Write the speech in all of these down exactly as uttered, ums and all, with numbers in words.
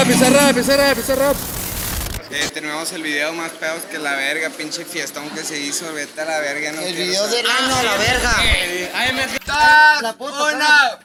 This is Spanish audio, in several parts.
Pizarra, Pizarra, Pizarra. Eh, tenemos el video más pedos que la verga, pinche fiestón que se hizo, vete a la verga, no El quiero video saber. del año a la verga. Eh, A M G. La puta, ¡Una!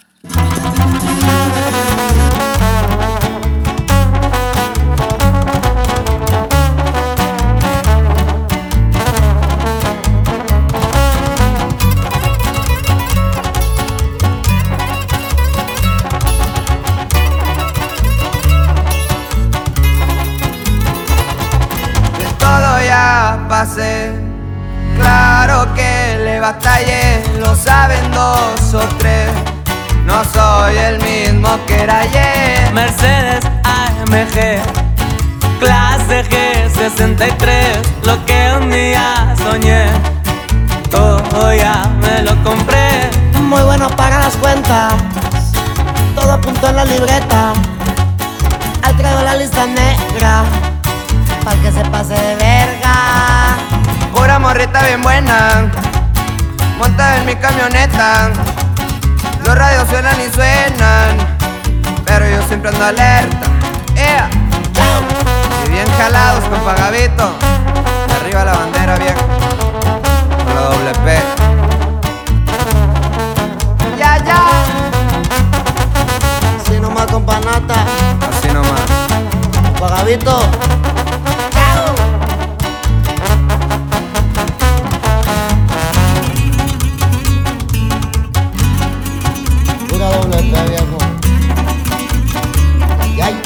Todo ya pasé, claro que le batallé, lo saben dos o tres. No soy el mismo que era ayer. Mercedes A M G, clase G sesenta y tres, lo que un día soñé, todo ya me lo compré. Muy bueno para las cuentas, todo apuntó en la libreta. Ahí traigo la lista negra, pa' que se pase de verga. Pura morrita bien buena, monta en mi camioneta. Los radios suenan y suenan, pero yo siempre ando alerta. Yeah. Y bien jalados con Pagavito, arriba la bandera vieja, con la doble P. Ya, ya. Así nomás con panata, Así nomás. Pagavito. Pura doble P, viejo. Ay, ay.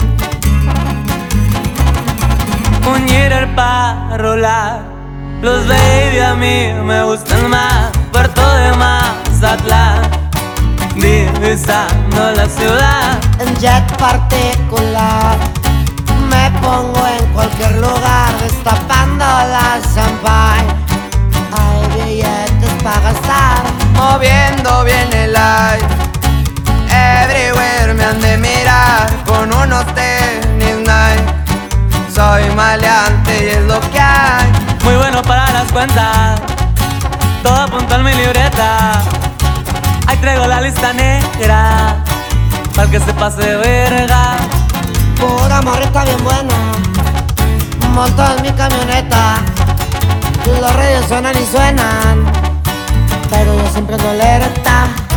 Un Jeter para rolar, los baby a mí me gustan más. Puerto de Mazatlán, divisando la ciudad. En jet particular me pongo en cualquier lugar, destapando la champagne. Hay billetes para gastar, Moviendo bien el live, everywhere me han de mirar con unos tenis Nike. Soy maleante y es lo que hay. Muy bueno para las cuentas, todo apunta en mi libreta. Ahí traigo la lista negra, para que se pase de verga. pura morrita bien buena. Monto en mi camioneta, los radios suenan y suenan, pero yo siempre ando alerta.